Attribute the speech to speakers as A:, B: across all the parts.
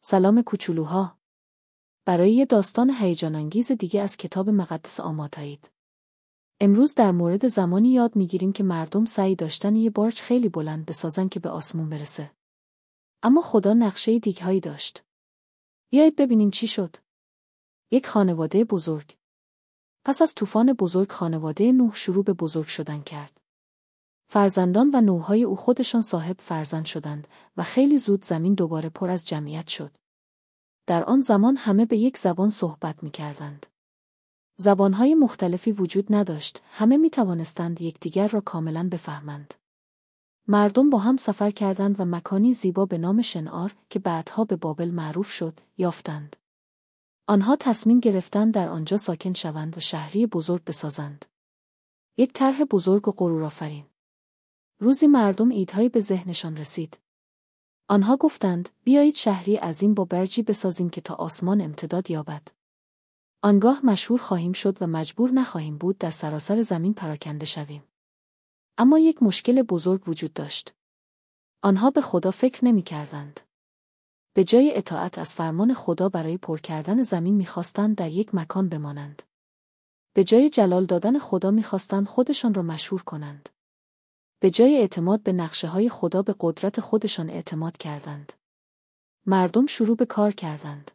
A: سلام کوچولوها. برای یه داستان هیجان‌انگیز دیگه از کتاب مقدس آماده‌اید. امروز در مورد زمانی یاد می‌گیریم که مردم سعی داشتن یه برج خیلی بلند بسازن که به آسمون برسه. اما خدا نقشه دیگه‌ای داشت. بیایید ببینیم چی شد. یک خانواده بزرگ. پس از طوفان بزرگ خانواده نوح شروع به بزرگ شدن کرد. فرزندان و نوح‌های او خودشان صاحب فرزند شدند و خیلی زود زمین دوباره پر از جمعیت شد. در آن زمان همه به یک زبان صحبت می‌کردند. زبان‌های مختلفی وجود نداشت، همه می‌توانستند یکدیگر را کاملاً بفهمند. مردم با هم سفر کردند و مکانی زیبا به نام شنعار که بعدها به بابل معروف شد، یافتند. آنها تصمیم گرفتند در آنجا ساکن شوند و شهری بزرگ بسازند. یک طرح بزرگ و غرورآفرین. روزی مردم ایدهایی به ذهنشان رسید. آنها گفتند: بیایید شهری عظیم با برجی بسازیم که تا آسمان امتداد یابد. آنگاه مشهور خواهیم شد و مجبور نخواهیم بود در سراسر زمین پراکنده شویم. اما یک مشکل بزرگ وجود داشت. آنها به خدا فکر نمی کردند. به جای اطاعت از فرمان خدا برای پر کردن زمین می‌خواستند در یک مکان بمانند. به جای جلال دادن خدا می‌خواستند خودشان را مشهور کنند. به جای اعتماد به نقشه‌های خدا به قدرت خودشان اعتماد کردند. مردم شروع به کار کردند.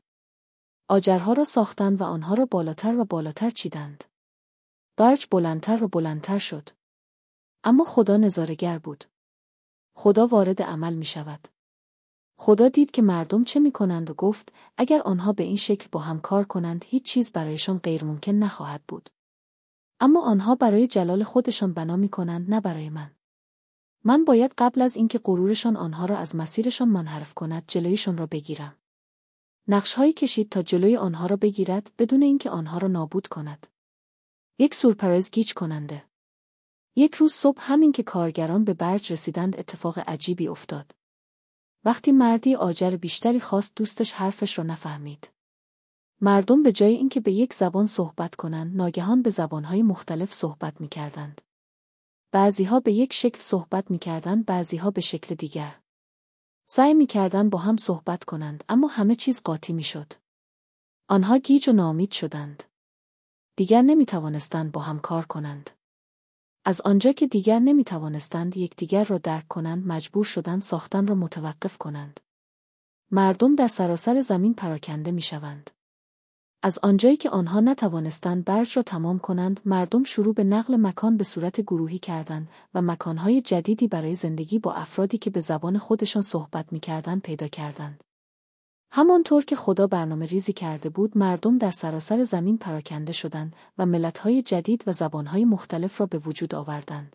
A: آجرها را ساختند و آنها را بالاتر و بالاتر چیدند. برج بلندتر و بلندتر شد. اما خدا نظاره‌گر بود. خدا وارد عمل می‌شود. خدا دید که مردم چه می‌کنند و گفت: اگر آنها به این شکل با هم کار کنند هیچ چیز برایشان غیر ممکن نخواهد بود. اما آنها برای جلال خودشان بنا می‌کنند، نه برای من. من باید قبل از اینکه غرورشان آنها را از مسیرشان منحرف کند جلویشان را بگیرم. نقش‌هایی کشید تا جلوی آنها را بگیرد بدون اینکه آنها را نابود کند. یک سورپرایز گیج کننده. یک روز صبح همین که کارگران به برج رسیدند اتفاق عجیبی افتاد. وقتی مردی آجر بیشتری خواست دوستش حرفش را نفهمید. مردم به جای اینکه به یک زبان صحبت کنند ناگهان به زبان‌های مختلف صحبت می‌کردند. بعضی‌ها به یک شکل صحبت می‌کردند، بعضی‌ها به شکل دیگر. سعی می‌کردند با هم صحبت کنند اما همه چیز قاطی می‌شد. آنها گیج و ناامید شدند. دیگر نمی‌توانستند با هم کار کنند. از آنجا که دیگر نمی‌توانستند یکدیگر را درک کنند مجبور شدند ساختن را متوقف کنند. مردم در سراسر زمین پراکنده می‌شوند. از آنجایی که آنها نتوانستند برج را تمام کنند مردم شروع به نقل مکان به صورت گروهی کردند و مکان‌های جدیدی برای زندگی با افرادی که به زبان خودشان صحبت می‌کردند پیدا کردند. همانطور که خدا برنامه ریزی کرده بود مردم در سراسر زمین پراکنده شدند و ملت‌های جدید و زبان‌های مختلف را به وجود آوردند.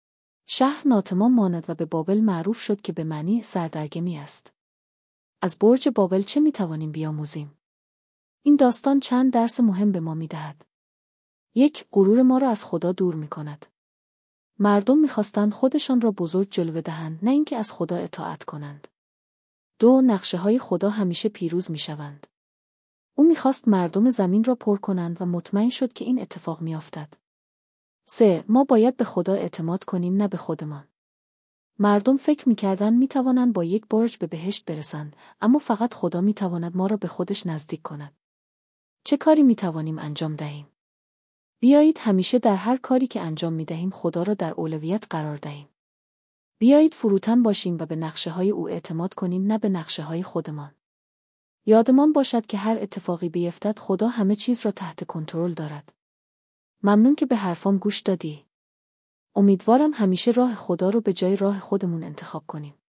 A: شهر ناتمام ماند و به بابل معروف شد که به معنی سردرگمی است. از برج بابل چه می‌توانیم بیاموزیم؟ این داستان چند درس مهم به ما می‌دهد. 1. غرور ما را از خدا دور می‌کند. مردم می‌خواستند خودشان را بزرگ جلوه دهند نه اینکه از خدا اطاعت کنند. 2. نقشه‌های خدا همیشه پیروز می‌شوند. او می‌خواست مردم زمین را پر کنند و مطمئن شد که این اتفاق می‌افتد. 3. ما باید به خدا اعتماد کنیم نه به خودمان. مردم فکر می‌کردند می‌توانند با یک برج به بهشت برسند، اما فقط خدا می‌تواند ما را به خودش نزدیک کند. چه کاری می‌توانیم انجام دهیم؟ بیایید همیشه در هر کاری که انجام می‌دهیم خدا را در اولویت قرار دهیم. بیایید فروتن باشیم و به نقشه‌های او اعتماد کنیم نه به نقشه‌های خودمان. یادمان باشد که هر اتفاقی بیفتد خدا همه چیز را تحت کنترل دارد. ممنون که به حرفام گوش دادی. امیدوارم همیشه راه خدا رو به جای راه خودمون انتخاب کنیم.